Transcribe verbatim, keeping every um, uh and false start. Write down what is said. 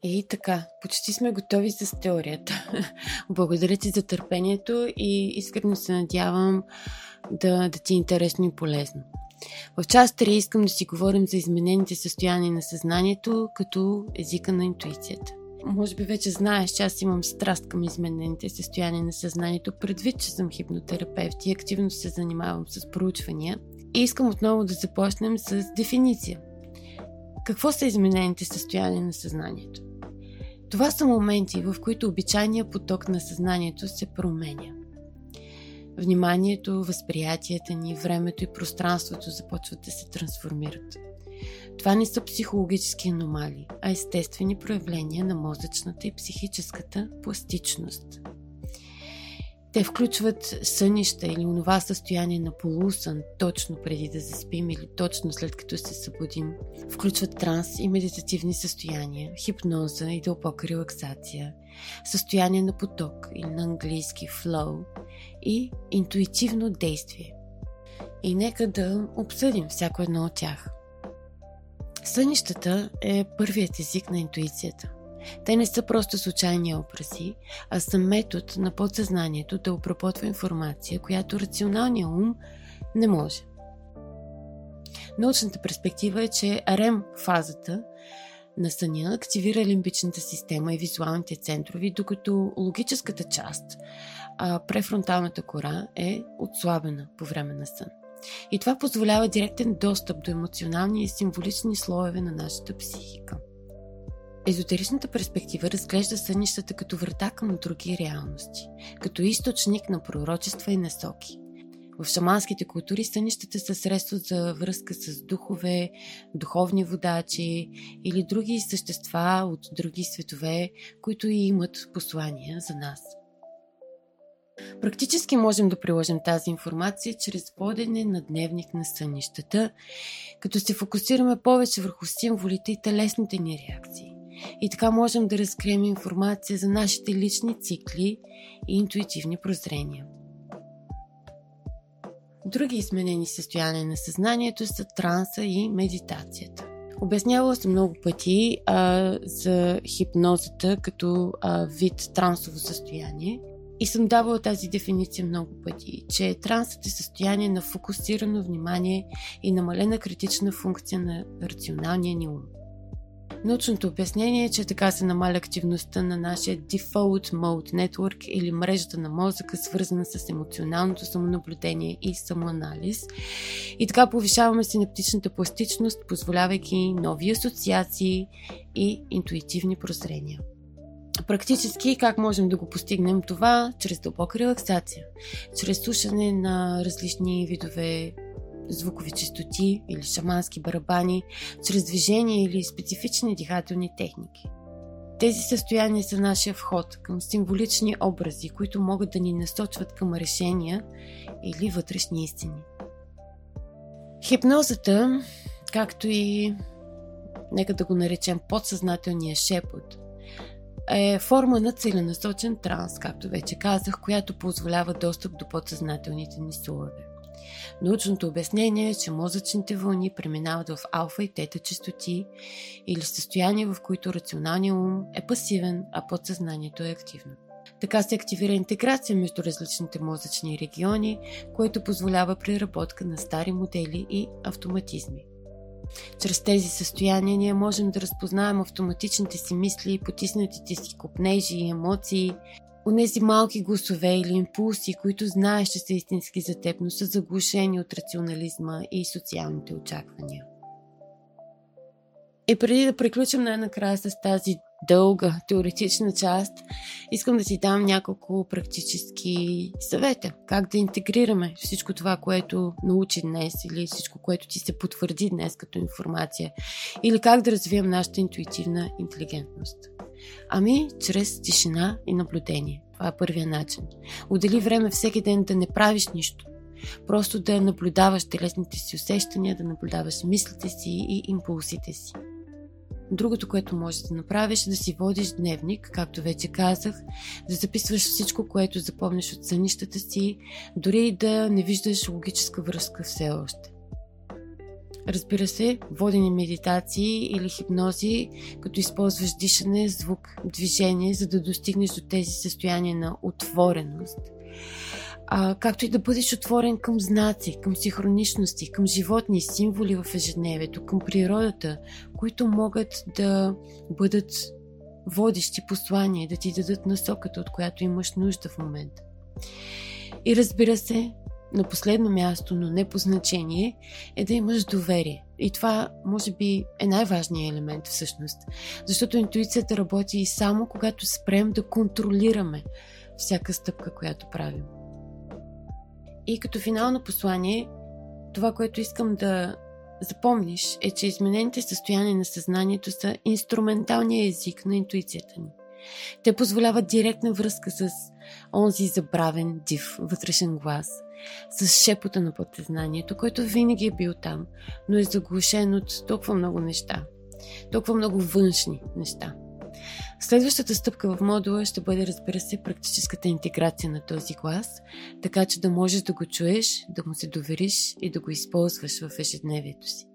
И така, почти сме готови с теорията. Благодаря ти за търпението и искрено се надявам да, да ти е интересно и полезно. В част три искам да си говорим за изменените състояния на съзнанието като езика на интуицията. Може би вече знаеш, че аз имам страст към изменените състояния на съзнанието, предвид, че съм хипнотерапевт и активно се занимавам с проучвания. И искам отново да започнем с дефиниция. Какво са изменените състояния на съзнанието? Това са моменти, в които обичайният поток на съзнанието се променя. Вниманието, възприятията ни, времето и пространството започват да се трансформират. Това не са психологически аномалии, а естествени проявления на мозъчната и психическата пластичност. Те включват сънища или онова състояние на полусън точно преди да заспим или точно след като се събудим. Включват транс и медитативни състояния, хипноза и дълбока релаксация, състояние на поток или на английски flow и интуитивно действие. И нека да обсъдим всяко едно от тях. Сънищата е първият език на интуицията. Те не са просто случайни образи, а са метод на подсъзнанието да обработва информация, която рационалният ум не може. Научната перспектива е, че рем фазата на съня активира лимбичната система и визуалните центрови, докато логическата част, а префронталната кора, е отслабена по време на сън. И това позволява директен достъп до емоционални и символични слоеве на нашата психика. Езотеричната перспектива разглежда сънищата като врата към други реалности, като източник на пророчества и насоки. В шаманските култури сънищата са средство за връзка с духове, духовни водачи или други същества от други светове, които и имат послания за нас. Практически можем да приложим тази информация чрез водене на дневник на сънищата, като се фокусираме повече върху символите и телесните ни реакции. И така можем да разкрием информация за нашите лични цикли и интуитивни прозрения. Други изменени състояния на съзнанието са транса и медитацията. Обяснявала съм много пъти а, за хипнозата като а, вид трансово състояние и съм давала тази дефиниция много пъти, че трансът е състояние на фокусирано внимание и намалена критична функция на рационалния ни ум. Научното обяснение е, че така се намаля активността на нашия Default Mode Network или мрежата на мозъка, свързана с емоционалното самонаблюдение и самоанализ. И така повишаваме синаптичната пластичност, позволявайки нови асоциации и интуитивни прозрения. Практически как можем да го постигнем това? Чрез дълбока релаксация, чрез слушане на различни видове звукови честоти или шамански барабани, чрез движение или специфични дихателни техники. Тези състояния са нашия вход към символични образи, които могат да ни насочват към решения или вътрешни истини. Хипнозата, както и, нека да го наречем, подсъзнателния шепот, е форма на целенасочен транс, както вече казах, която позволява достъп до подсъзнателните ни слоеве. Научното обяснение е, че мозъчните вълни преминават в алфа и тета честоти или състояние, в които рационалният ум е пасивен, а подсъзнанието е активно. Така се активира интеграция между различните мозъчни региони, което позволява преработка на стари модели и автоматизми. Чрез тези състояния ние можем да разпознаем автоматичните си мисли, потиснатите си копнежи и емоции, онези малки гласове или импулси, които знаеш, че са истински за теб, но са заглушени от рационализма и социалните очаквания. И преди да приключим най-накрая с тази дълга теоретична част, искам да ти дам няколко практически съвета. Как да интегрираме всичко това, което научи днес, или всичко, което ти се потвърди днес като информация, или как да развием нашата интуитивна интелигентност. Ами, чрез тишина и наблюдение. Това е първият начин. Отдели време всеки ден да не правиш нищо. Просто да наблюдаваш телесните си усещания, да наблюдаваш мислите си и импулсите си. Другото, което можеш да направиш, е да си водиш дневник, както вече казах, да записваш всичко, което запомниш от сънищата си, дори и да не виждаш логическа връзка все още. Разбира се, водени медитации или хипнози, като използваш дишане, звук, движение, за да достигнеш до тези състояния на отвореност. А, както и да бъдеш отворен към знаци, към синхроничности, към животни, символи в ежедневието, към природата, които могат да бъдат водещи послания, да ти дадат насоката, от която имаш нужда в момента. И разбира се, на последно място, но не по значение, е да имаш доверие. И това, може би, е най-важният елемент всъщност. Защото интуицията работи и само когато спрем да контролираме всяка стъпка, която правим. И като финално послание, това, което искам да запомниш, е, че изменените състояния на съзнанието са инструменталния език на интуицията ни. Те позволяват директна връзка с онзи забравен, див, вътрешен глас, с шепота на подсъзнанието, който винаги е бил там, но е заглушен от толкова много неща, толкова много външни неща. Следващата стъпка в модула ще бъде, разбира се, практическата интеграция на този глас, така че да можеш да го чуеш, да му се довериш и да го използваш в ежедневието си.